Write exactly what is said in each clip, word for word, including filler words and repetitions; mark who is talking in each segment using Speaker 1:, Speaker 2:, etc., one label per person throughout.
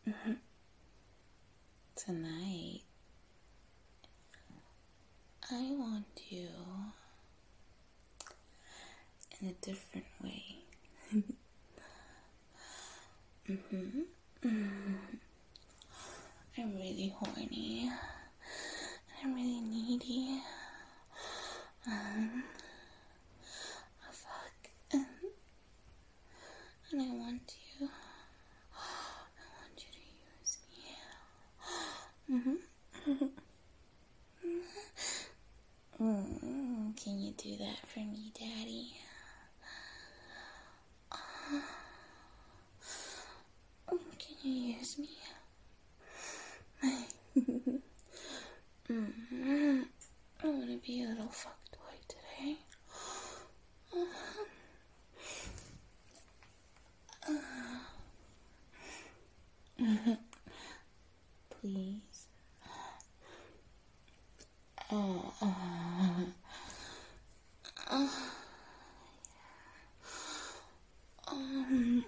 Speaker 1: Tonight, I want you in a different way. mm-hmm. I'm really horny. I'm really needy. Um, oh, fuck. And I want you. I want you to use me. Mm-hmm. mm, can you do that for me, Daddy? Uh, can you use me? mm-hmm. I want to be a little fuckboy today. Uh-huh. Uh, please. Uh, uh, uh, um,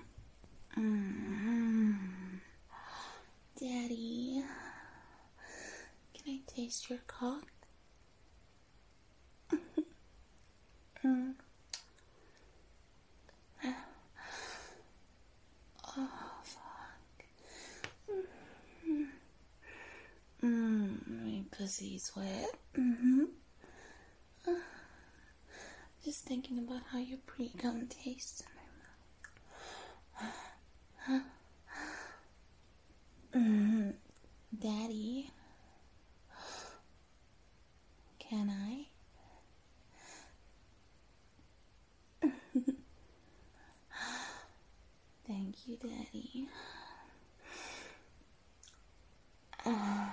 Speaker 1: mm, Daddy, can I taste your cock? mm. Oh, fuck. Mm, my pussy's wet. Mm-hmm. Uh, just thinking about how your pre-cum tastes in my mouth. Huh? Mm-hmm. Daddy, can I? Thank you, Daddy. Uh,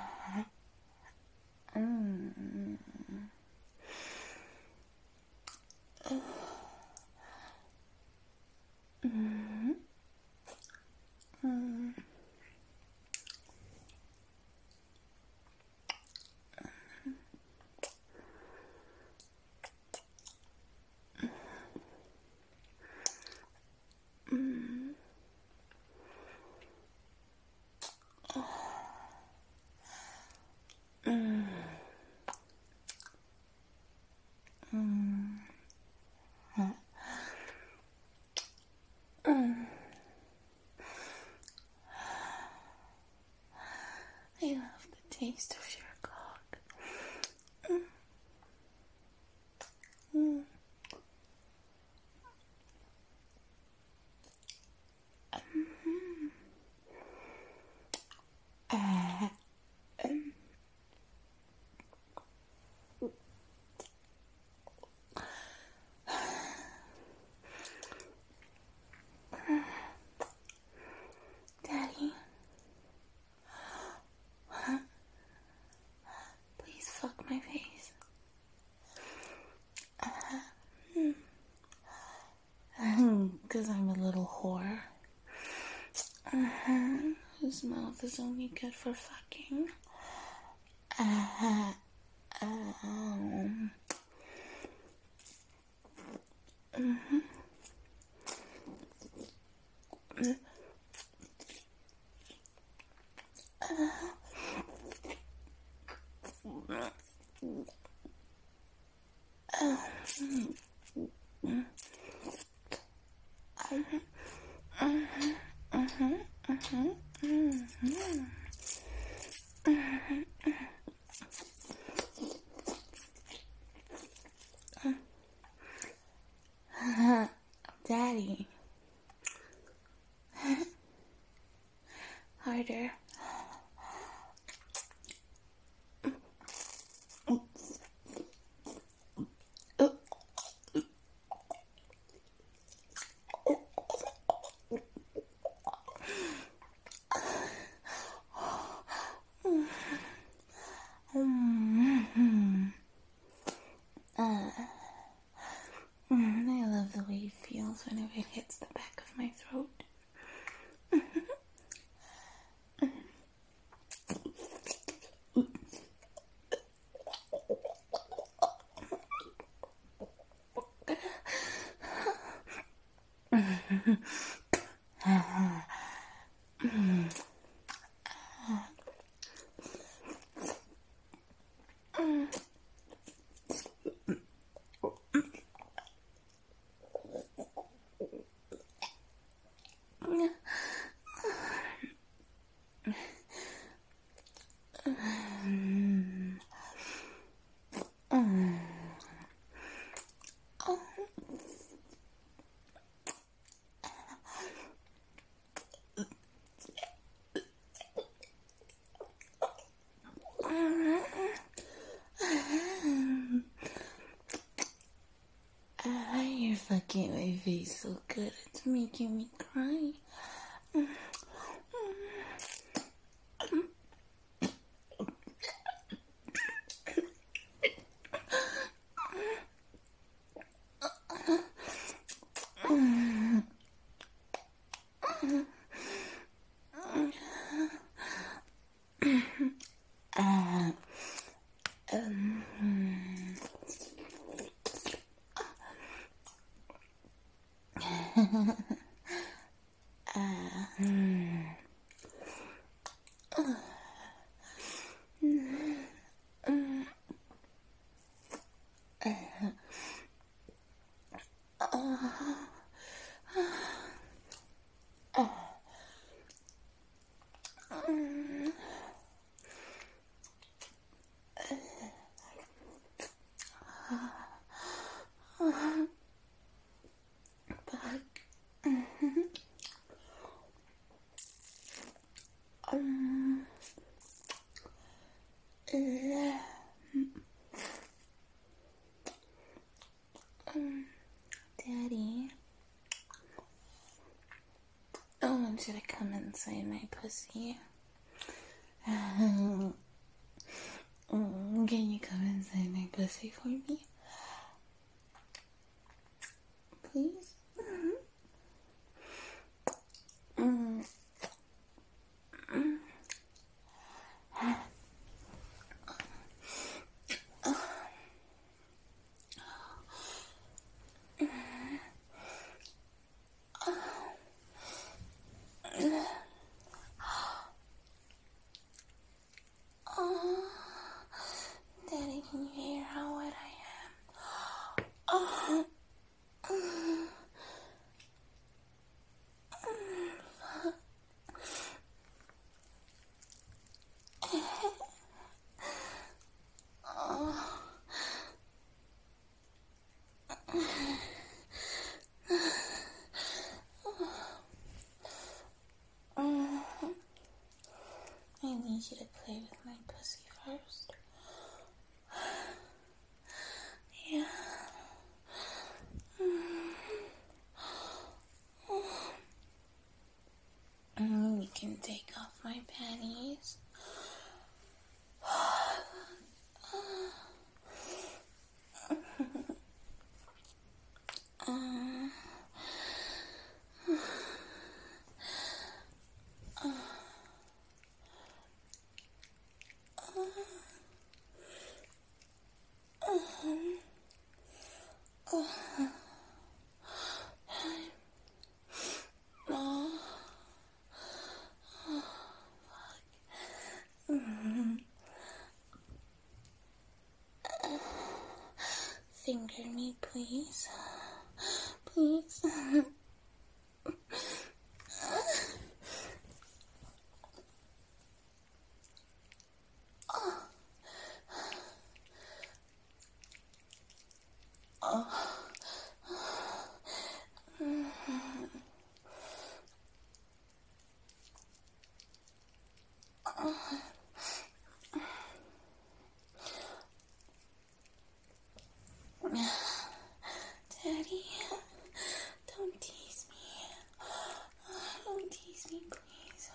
Speaker 1: mm. Uh, mm. Mm. Mm. Mm. Mm. Huh? Mm. I love the taste of your cock. Mm. Mm. Mm. Uh, um. Daddy, huh? Please fuck my face. Uh, mm. Because I'm a little whore. Uh-huh. His mouth is only good for fucking. Uh-huh. Um. Mm-hmm. Uh-huh. Daddy. Harder. Uh, I love the way it feels whenever it hits the back of my throat. face so good. It's making me cry. Uh, um, um, Daddy, I want you to come inside my pussy. Um, can you come inside my pussy for me? Please? Mm. Mm. Oh, Daddy, can you hear how wet I am? Oh. I need you to play with my pussy first. Yeah. Mm, you can take off my panties. Uh, Finger me, please. Please. Daddy, don't tease me. Don't tease me, please.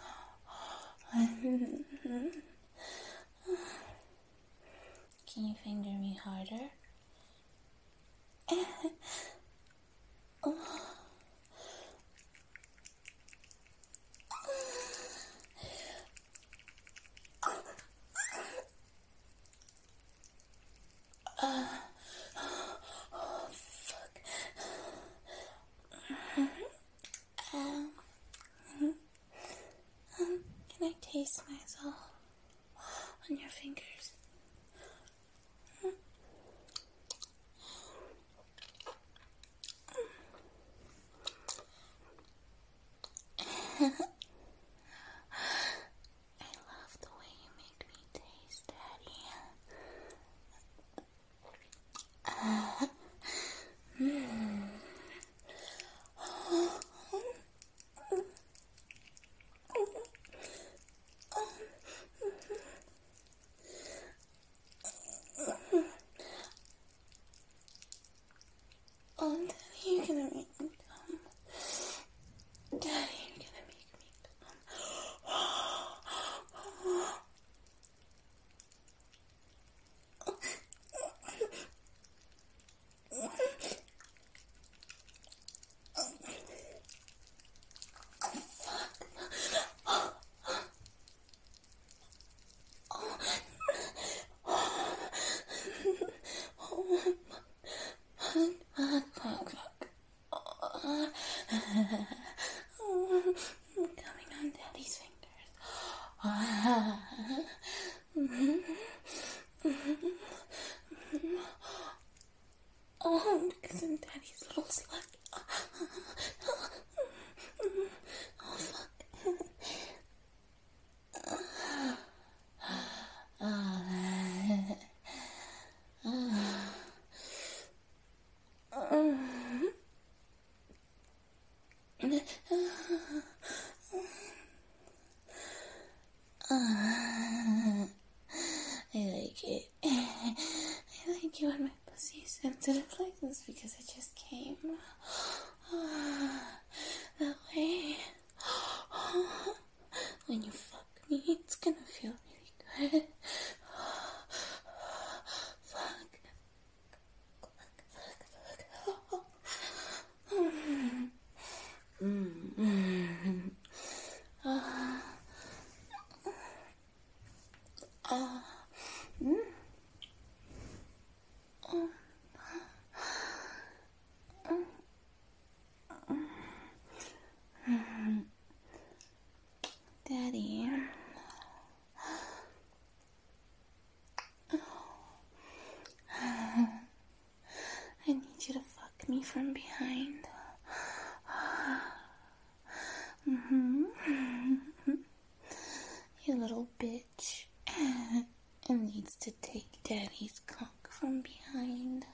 Speaker 1: Can you finger me harder? Um, can I taste myself on your fingers? I love the way you make me taste, Daddy. Uh, mm. Oh, Daddy, you're gonna make me Oh, because I'm daddy's little slut. Oh, fuck. I like it. I like it when my pussy is sensitive like this because it just came. That way, when you fuck me, it's gonna feel really good. Fuck. Fuck, fuck, fuck. Mm-hmm. Uh, uh, mm. Oh. Daddy, I need you to fuck me from behind. Mm-hmm. You little bitch. It needs to take Daddy's cock from behind.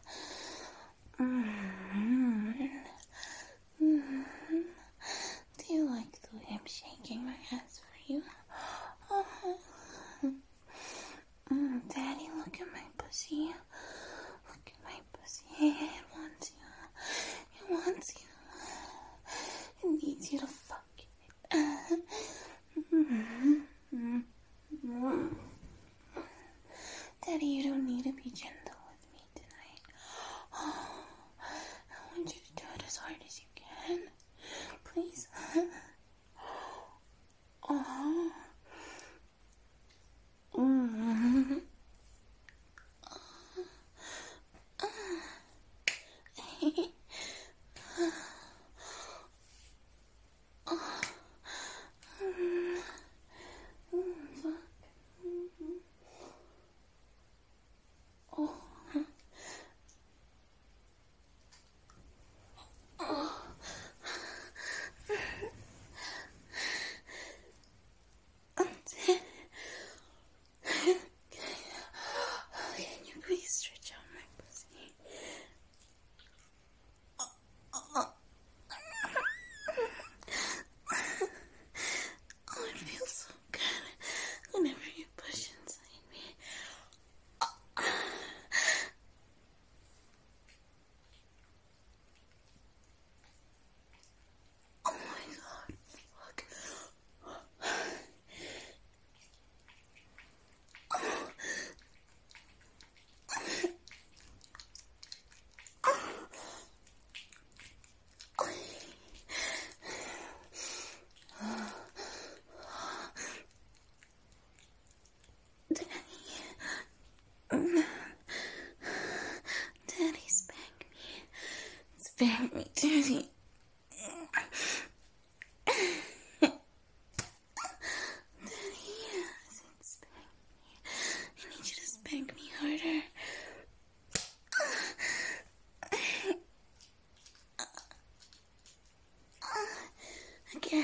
Speaker 1: Mm-hmm. Mm-hmm. Do you like the way I'm shaking my ass for you? Uh-huh. Mm, Daddy, look at my pussy. Look at my pussy. It wants you. It wants you. It needs you to fuck it. Mm-hmm. Mm-hmm. Daddy, you don't need to be gentle with me tonight. Oh, I want you to do it as hard as you can. Please. Oh. Mm-hmm. Can you please stretch out my pussy? Oh, it feels so good whenever you push inside me. Oh my god, fuck. Daddy, spank me. Spank me, Daddy. Daddy, I said spank me. I need you to spank me harder. Again.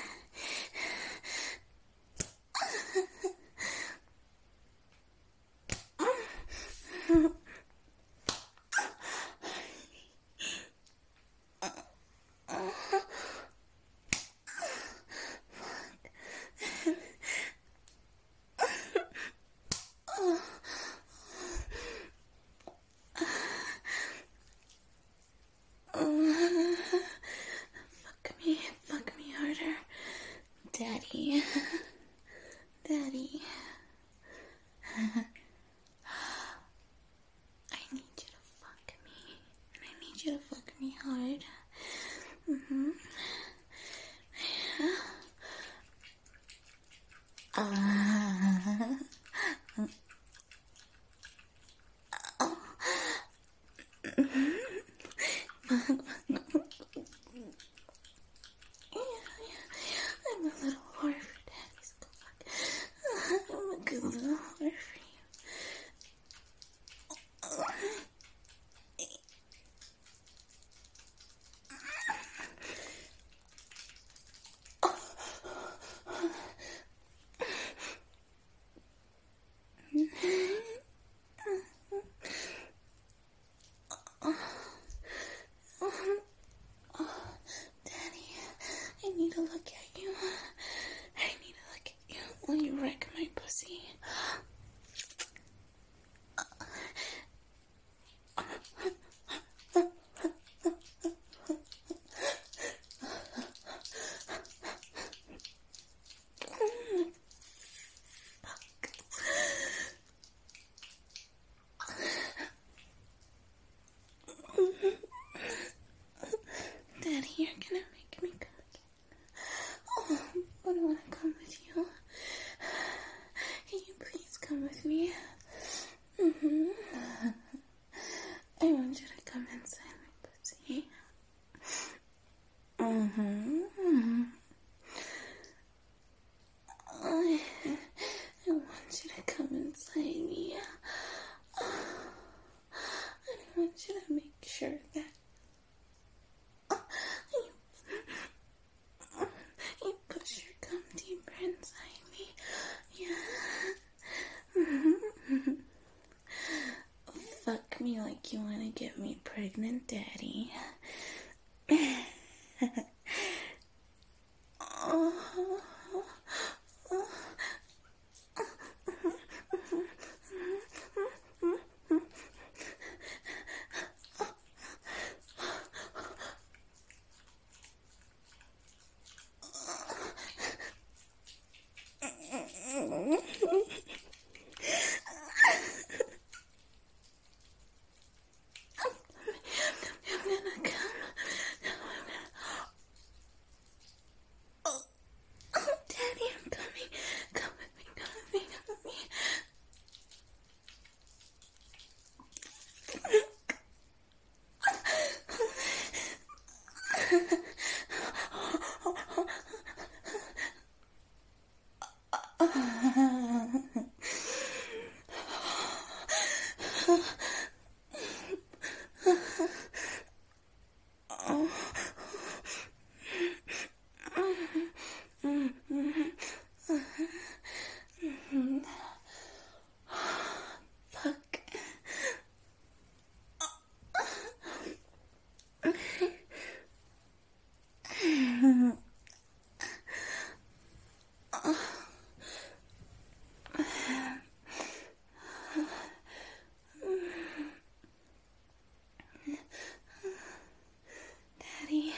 Speaker 1: Fuck me, fuck me harder. Daddy. Daddy. I need you to fuck me. And I need you to fuck me hard. Mm-hmm. Uh, I'm a little whore for Daddy's cock. get me pregnant, Daddy. Oh. Daddy.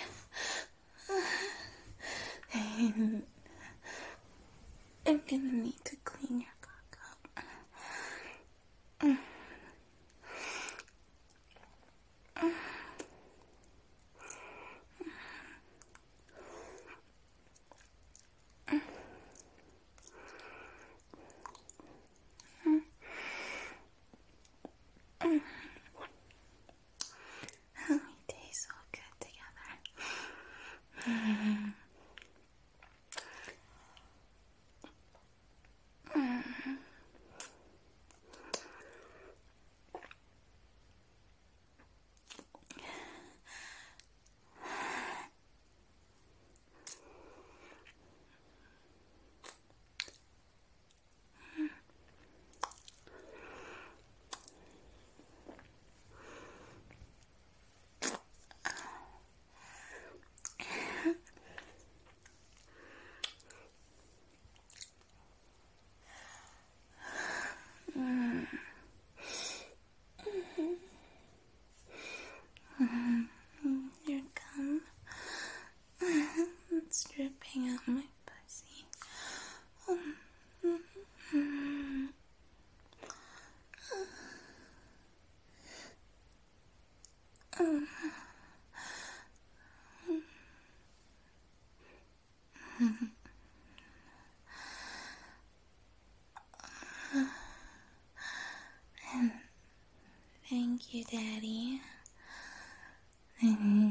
Speaker 1: I'm gonna need to clean your cock up. We taste so good together. Your gum. It's dripping out my pussy. Thank you, Daddy.